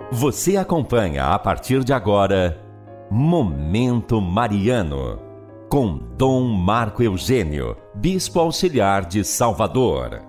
Você acompanha a partir de agora Momento Mariano, com Dom Marco Eugênio, Bispo Auxiliar de Salvador.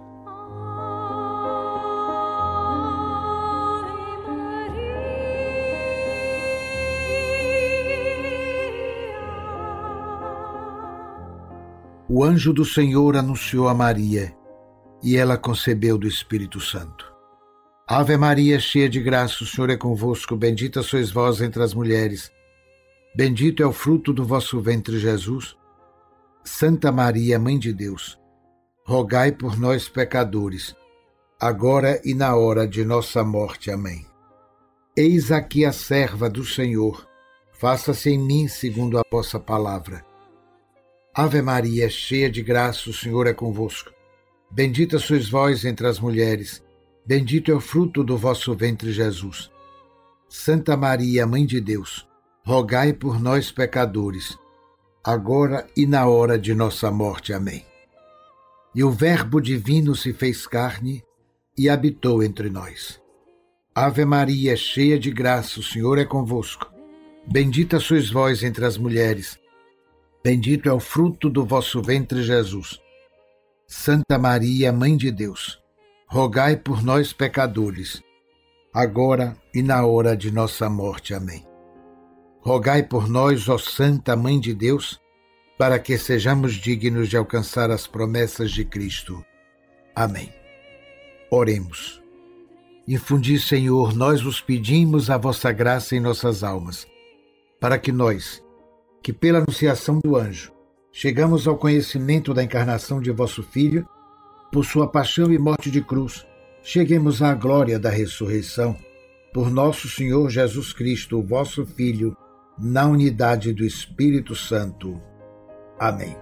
O anjo do Senhor anunciou a Maria, e ela concebeu do Espírito Santo. Ave Maria, cheia de graça, o Senhor é convosco, bendita sois vós entre as mulheres. Bendito é o fruto do vosso ventre, Jesus. Santa Maria, Mãe de Deus, rogai por nós, pecadores, agora e na hora de nossa morte. Amém. Eis aqui a serva do Senhor, faça-se em mim segundo a vossa palavra. Ave Maria, cheia de graça, o Senhor é convosco. Bendita sois vós entre as mulheres, bendito é o fruto do vosso ventre, Jesus. Santa Maria, Mãe de Deus, rogai por nós, pecadores, agora e na hora de nossa morte. Amém. E o Verbo divino se fez carne e habitou entre nós. Ave Maria, cheia de graça, o Senhor é convosco. Bendita sois vós entre as mulheres, bendito é o fruto do vosso ventre, Jesus. Santa Maria, Mãe de Deus, rogai por nós, pecadores, agora e na hora de nossa morte. Amém. Rogai por nós, ó Santa Mãe de Deus, para que sejamos dignos de alcançar as promessas de Cristo. Amém. Oremos. Infundi, Senhor, nós vos pedimos a vossa graça em nossas almas, para que nós, que pela anunciação do anjo, chegamos ao conhecimento da encarnação de vosso Filho, por sua paixão e morte de cruz, cheguemos à glória da ressurreição, por nosso Senhor Jesus Cristo, o vosso Filho, na unidade do Espírito Santo. Amém.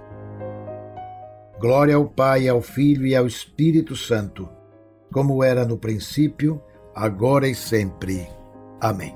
Glória ao Pai, ao Filho e ao Espírito Santo, como era no princípio, agora e sempre. Amém.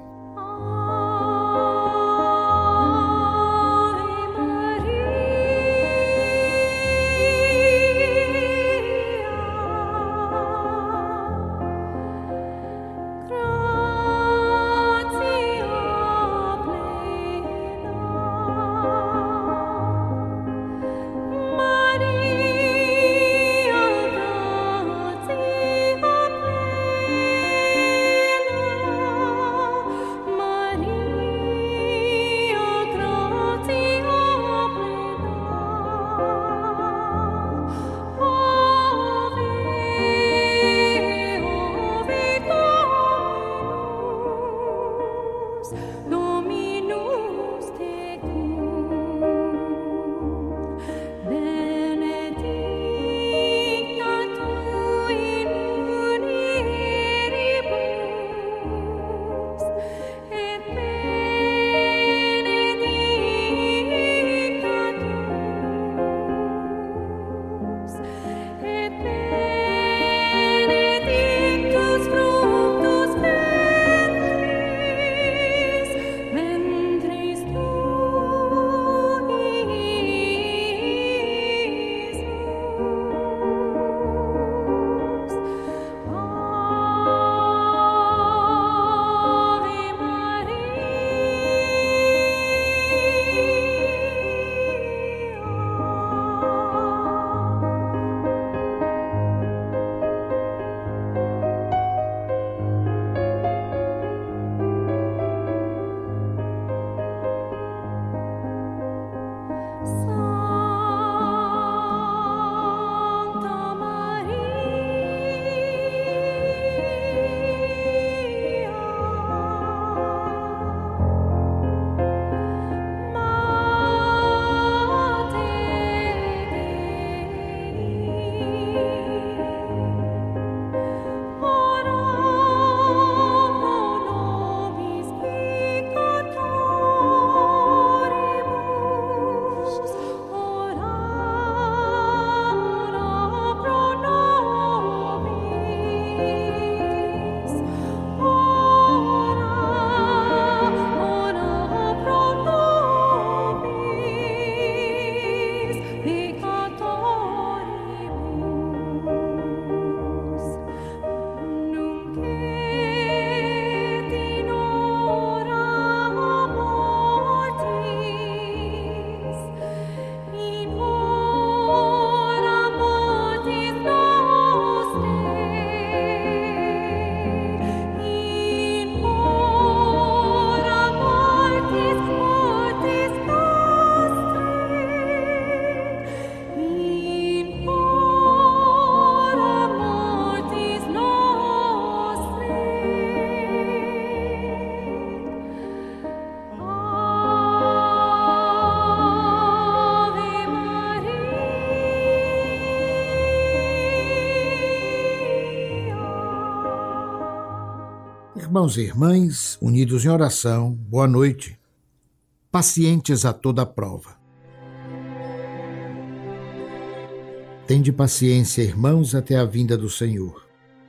Irmãos e irmãs, unidos em oração, boa noite. Pacientes a toda prova. Tende paciência, irmãos, até a vinda do Senhor.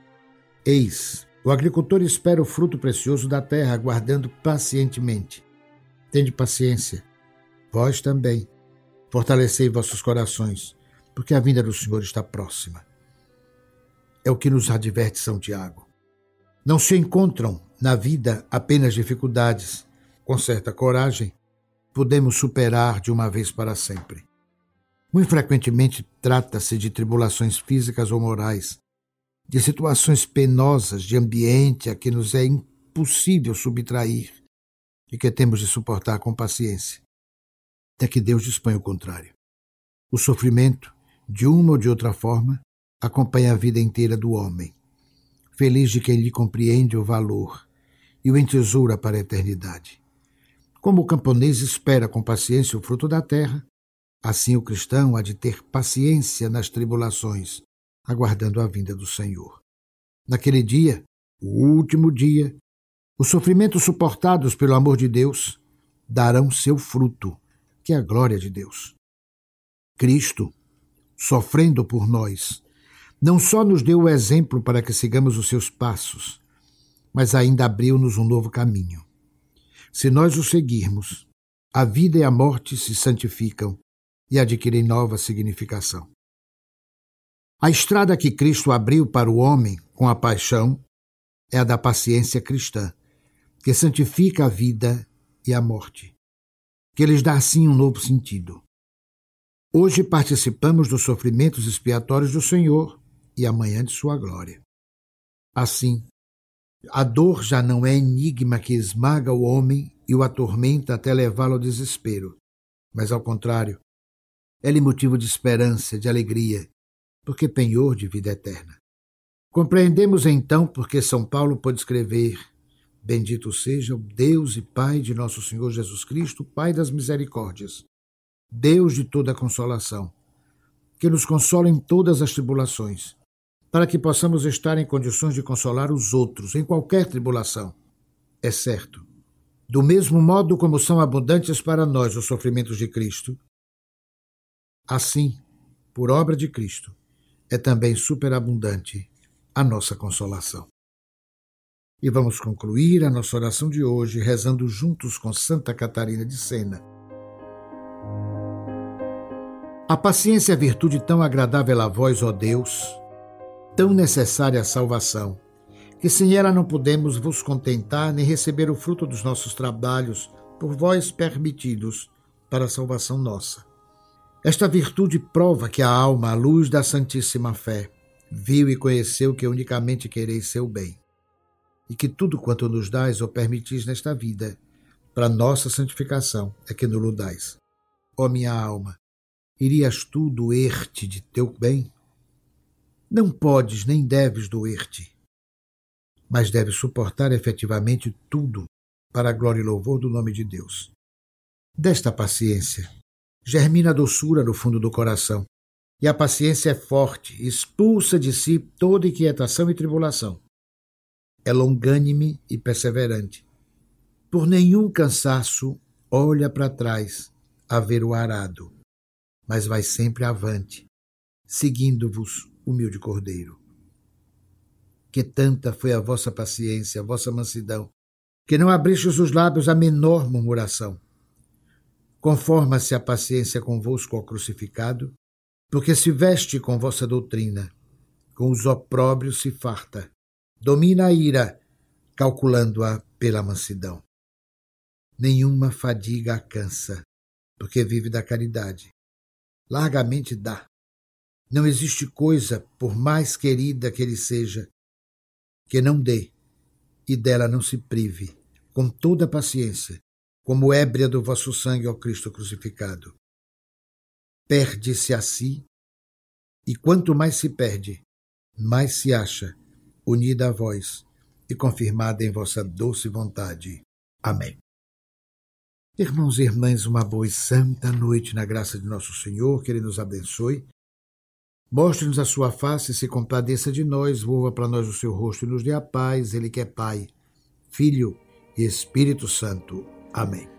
Eis, o agricultor espera o fruto precioso da terra, aguardando pacientemente. Tende paciência, vós também. Fortalecei vossos corações, porque a vinda do Senhor está próxima. É o que nos adverte São Tiago. Não se encontram na vida apenas dificuldades. Com certa coragem, podemos superar de uma vez para sempre. Muito frequentemente trata-se de tribulações físicas ou morais, de situações penosas de ambiente a que nos é impossível subtrair e que temos de suportar com paciência. Até que Deus dispõe o contrário. O sofrimento, de uma ou de outra forma, acompanha a vida inteira do homem. Feliz de quem lhe compreende o valor e o entesoura para a eternidade. Como o camponês espera com paciência o fruto da terra, assim o cristão há de ter paciência nas tribulações, aguardando a vinda do Senhor. Naquele dia, o último dia, os sofrimentos suportados pelo amor de Deus darão seu fruto, que é a glória de Deus. Cristo, sofrendo por nós, não só nos deu o exemplo para que sigamos os seus passos, mas ainda abriu-nos um novo caminho. Se nós o seguirmos, a vida e a morte se santificam e adquirem nova significação. A estrada que Cristo abriu para o homem com a paixão é a da paciência cristã, que santifica a vida e a morte, que lhes dá assim um novo sentido. Hoje participamos dos sofrimentos expiatórios do Senhor e amanhã de sua glória. Assim, a dor já não é enigma que esmaga o homem e o atormenta até levá-lo ao desespero, mas, ao contrário, é-lhe motivo de esperança, de alegria, porque penhor de vida eterna. Compreendemos então porque São Paulo pôde escrever: Bendito seja o Deus e Pai de nosso Senhor Jesus Cristo, Pai das misericórdias, Deus de toda consolação, que nos consola em todas as tribulações, para que possamos estar em condições de consolar os outros em qualquer tribulação. É certo, do mesmo modo como são abundantes para nós os sofrimentos de Cristo, assim, por obra de Cristo, é também superabundante a nossa consolação. E vamos concluir a nossa oração de hoje rezando juntos com Santa Catarina de Sena. A paciência é virtude tão agradável a vós, ó Deus, tão necessária à salvação, que sem ela não podemos vos contentar nem receber o fruto dos nossos trabalhos, por vós permitidos, para a salvação nossa. Esta virtude prova que a alma, à luz da Santíssima Fé, viu e conheceu que unicamente quereis seu bem, e que tudo quanto nos dais ou permitis nesta vida, para nossa santificação, é que nos dais. Ó minha alma, irias tu doer-te de teu bem? Não podes nem deves doer-te, mas deves suportar efetivamente tudo para a glória e louvor do nome de Deus. Desta paciência germina a doçura no fundo do coração, e a paciência é forte, expulsa de si toda inquietação e tribulação. É longânime e perseverante. Por nenhum cansaço olha para trás a ver o arado, mas vai sempre avante, seguindo-vos, humilde cordeiro. Que tanta foi a vossa paciência, a vossa mansidão, que não abristes os lábios a menor murmuração. Conforma-se a paciência convosco ao crucificado, porque se veste com vossa doutrina, com os opróbrios se farta, domina a ira, calculando-a pela mansidão. Nenhuma fadiga a cansa, porque vive da caridade. Largamente dá. Não existe coisa, por mais querida que lhe seja, que não dê, e dela não se prive, com toda a paciência, como ébria do vosso sangue, ó Cristo crucificado. Perde-se a si, e quanto mais se perde, mais se acha, unida a vós e confirmada em vossa doce vontade. Amém. Irmãos e irmãs, uma boa e santa noite na graça de nosso Senhor, que Ele nos abençoe. Mostre-nos a sua face e se compadeça de nós, volva para nós o seu rosto e nos dê a paz, Ele que é Pai, Filho e Espírito Santo. Amém.